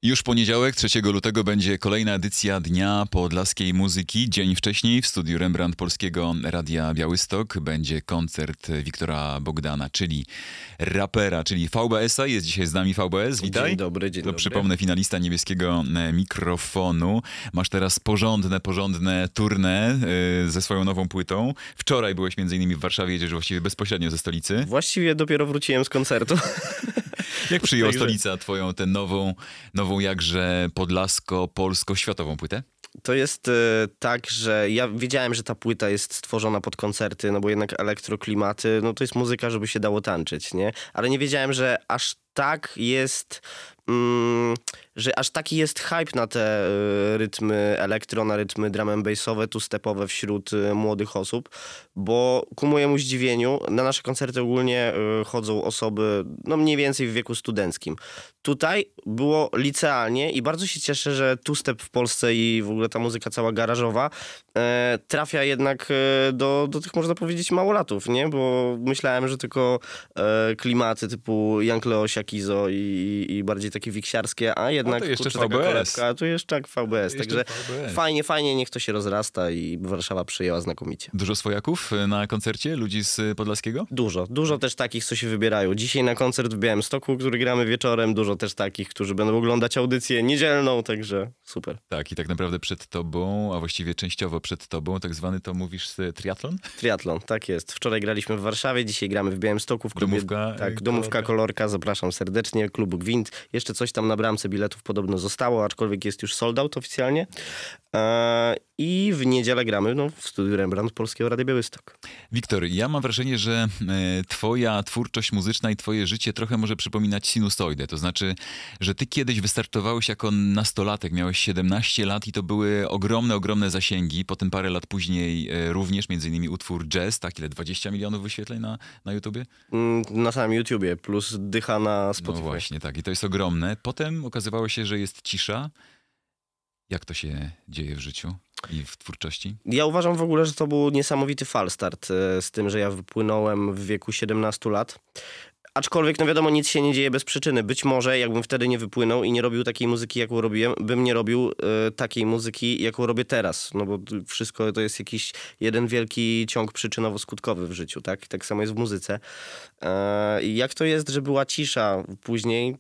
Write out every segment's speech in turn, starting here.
Już poniedziałek, 3 lutego, będzie kolejna edycja Dnia Podlaskiej Muzyki. Dzień wcześniej w studiu Rembrandt Polskiego Radia Białystok będzie koncert Wiktora Bogdana, czyli rapera, czyli VBS-a. Jest dzisiaj z nami VBS, witaj. Dzień dobry, dzień To dobry. przypomnę, finalista niebieskiego mikrofonu. Masz teraz porządne tournée ze swoją nową płytą. Wczoraj byłeś między innymi w Warszawie, jedziesz właściwie bezpośrednio ze stolicy. Właściwie dopiero wróciłem z koncertu. Jak przyjęła Także- stolica twoją tę nową jakże podlasko-polsko-światową płytę? To jest tak, że ja wiedziałem, że ta płyta jest stworzona pod koncerty, no bo jednak elektroklimaty, no to jest muzyka, żeby się dało tańczyć, nie? Ale nie wiedziałem, że aż tak jest... że aż taki jest hype na te rytmy elektro, na rytmy drum and bassowe, two-stepowe wśród młodych osób, bo ku mojemu zdziwieniu na nasze koncerty ogólnie chodzą osoby no mniej więcej w wieku studenckim. Tutaj było licealnie i bardzo się cieszę, że two-step w Polsce i w ogóle ta muzyka cała garażowa trafia jednak do tych, można powiedzieć, małolatów, nie? Bo myślałem, że tylko klimaty typu Young Leosia, Kizo i bardziej takie wiksiarskie, a jednak to jeszcze kurczę, taka VBS. kolebka, a tu jeszcze tak VBS. Jeszcze Także VBS. fajnie, niech to się rozrasta i Warszawa przyjęła znakomicie. Dużo swojaków na koncercie? Ludzi z Podlaskiego? Dużo też takich, co się wybierają. Dzisiaj na koncert w Białymstoku, który gramy wieczorem, dużo też takich, którzy będą oglądać audycję niedzielną, także super. Tak, i tak naprawdę przed tobą, a właściwie częściowo przed tobą, tak zwany to mówisz triatlon? Triatlon, tak jest. Wczoraj graliśmy w Warszawie, dzisiaj gramy w Białymstoku w klubie. Domówka, Tak, domówka Kolorka, zapraszam serdecznie, klubu Gwint. Jeszcze coś tam na bramce biletów podobno zostało, aczkolwiek jest już sold out oficjalnie. I w niedzielę gramy w studiu Rembrandt Polskiego Radia Białystok. Wiktor, ja mam wrażenie, że twoja twórczość muzyczna i twoje życie trochę może przypominać sinusoidę. To znaczy, że ty kiedyś wystartowałeś jako nastolatek, miałeś 17 lat i to były ogromne zasięgi. Potem parę lat później również, między innymi utwór Jazz, tak, ile? 20 milionów wyświetleń na YouTubie? Na samym YouTubie, plus dycha na No Spotify. właśnie, tak. I to jest ogromne. Potem okazywało się, że jest cisza. Jak to się dzieje w życiu i w twórczości? Ja uważam w ogóle, że to był niesamowity falstart z tym, że ja wypłynąłem w wieku 17 lat. Aczkolwiek, no wiadomo, nic się nie dzieje bez przyczyny. Być może jakbym wtedy nie wypłynął i nie robił takiej muzyki, jaką robiłem, bym nie robił takiej muzyki, jaką robię teraz. No bo wszystko to jest jakiś jeden wielki ciąg przyczynowo-skutkowy w życiu, tak? Tak samo jest w muzyce. Jak to jest, że była cisza później?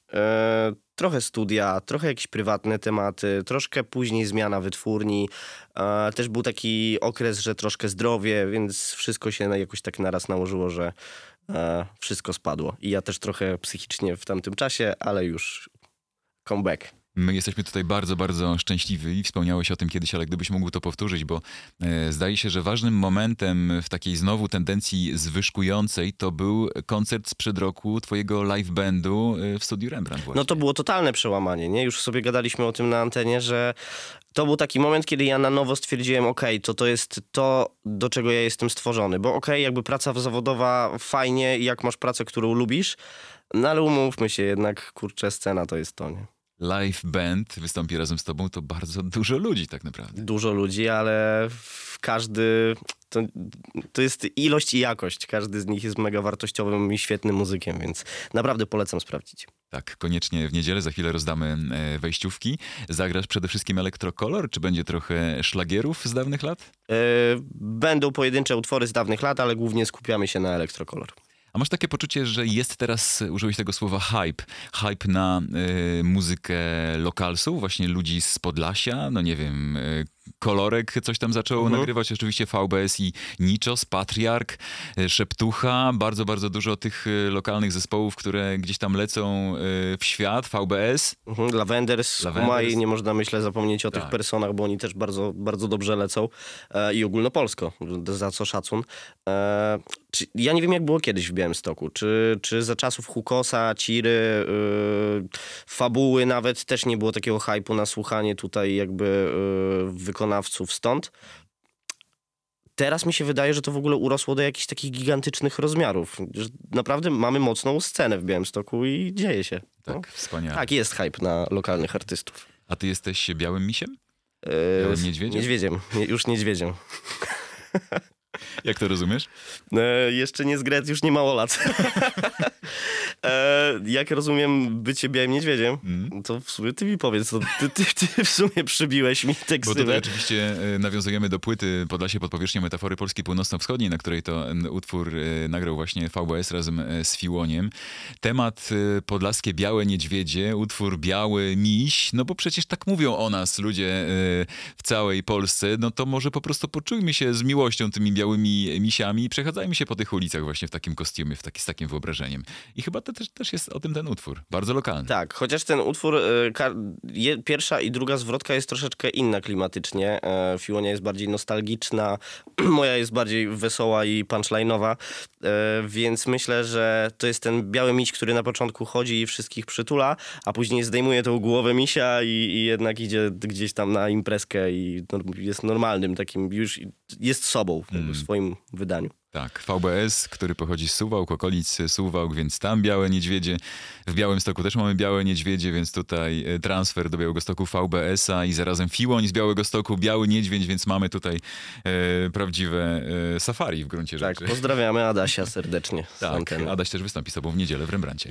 Trochę studia, trochę jakieś prywatne tematy, troszkę później zmiana wytwórni. Też był taki okres, że troszkę zdrowie, więc wszystko się jakoś tak naraz nałożyło, że wszystko spadło. I ja też trochę psychicznie w tamtym czasie, ale już comeback. My jesteśmy tutaj bardzo szczęśliwi. Wspomniałeś o tym kiedyś, ale gdybyś mógł to powtórzyć, bo zdaje się, że ważnym momentem w takiej znowu tendencji zwyżkującej to był koncert sprzed roku twojego live bandu w studiu Rembrandt właśnie. No to było totalne przełamanie, nie? Już sobie gadaliśmy o tym na antenie, że to był taki moment, kiedy ja na nowo stwierdziłem, to jest to, do czego ja jestem stworzony. Bo jakby praca zawodowa fajnie, jak masz pracę, którą lubisz, no ale umówmy się jednak, kurczę, scena to jest to, nie? Live band wystąpi razem z tobą, to bardzo dużo ludzi tak naprawdę. Dużo ludzi, ale każdy... To jest ilość i jakość. Każdy z nich jest mega wartościowym i świetnym muzykiem, więc naprawdę polecam sprawdzić. Tak, koniecznie w niedzielę, za chwilę rozdamy wejściówki. Zagrasz przede wszystkim elektrokolor, czy będzie trochę szlagierów z dawnych lat? Będą pojedyncze utwory z dawnych lat, ale głównie skupiamy się na elektrokolor. A masz takie poczucie, że jest teraz, użyłeś tego słowa hype na muzykę lokalsów, właśnie ludzi z Podlasia, no nie wiem, Kolorek coś tam zaczął nagrywać, oczywiście VBS i Niczos, Patriark, Szeptucha, bardzo dużo tych lokalnych zespołów, które gdzieś tam lecą w świat, VBS. Lavenders, Kumai, nie można myślę zapomnieć o tych personach, bo oni też bardzo dobrze lecą i ogólnopolsko, za co szacun. Ja nie wiem, jak było kiedyś w Białymstoku, czy za czasów Hukosa, Ciry, Fabuły nawet też nie było takiego hype'u na słuchanie tutaj jakby wykonawców stąd. Teraz mi się wydaje, że to w ogóle urosło do jakichś takich gigantycznych rozmiarów. Że naprawdę mamy mocną scenę w Białymstoku i dzieje się. Tak, wspaniale. Tak, jest hype na lokalnych artystów. A ty jesteś białym misiem? Białym niedźwiedziem? Niedźwiedziem, już niedźwiedziem. Jak to rozumiesz? Jeszcze nie z Gret, już nie mało lat. Jak rozumiem bycie białym niedźwiedziem, to w sumie ty mi powiedz, to ty w sumie przybiłeś mi Bo tekstywę. tutaj oczywiście nawiązujemy do płyty Podlasie pod powierzchnią metafory Polski Północno-Wschodniej, na której to utwór nagrał właśnie VBS razem z Fiłoniem. Temat podlaskie białe niedźwiedzie, utwór Biały Miś, no bo przecież tak mówią o nas ludzie w całej Polsce, no to może po prostu poczujmy się z miłością tymi białymi misiami i przechadzajmy się po tych ulicach właśnie w takim kostiumie, z takim wyobrażeniem. I chyba to też jest o tym ten utwór. Bardzo lokalny. Tak, chociaż ten utwór, pierwsza i druga zwrotka jest troszeczkę inna klimatycznie. Fiłonia jest bardziej nostalgiczna, moja jest bardziej wesoła i punchline'owa, więc myślę, że to jest ten biały miś, który na początku chodzi i wszystkich przytula, a później zdejmuje tą głowę misia i jednak idzie gdzieś tam na imprezkę i jest normalnym takim, już jest sobą w swoim wydaniu. Tak, VBS, który pochodzi z Suwałk, okolic Suwałk, więc tam białe niedźwiedzie. W Białymstoku też mamy białe niedźwiedzie, więc tutaj transfer do Białegostoku VBS-a i zarazem Fiłoń z Białegostoku, biały niedźwiedź, więc mamy tutaj prawdziwe safari w gruncie rzeczy. Tak, pozdrawiamy Adasia serdecznie. Tak, Adaś też wystąpi z tobą w niedzielę w Rembrandcie.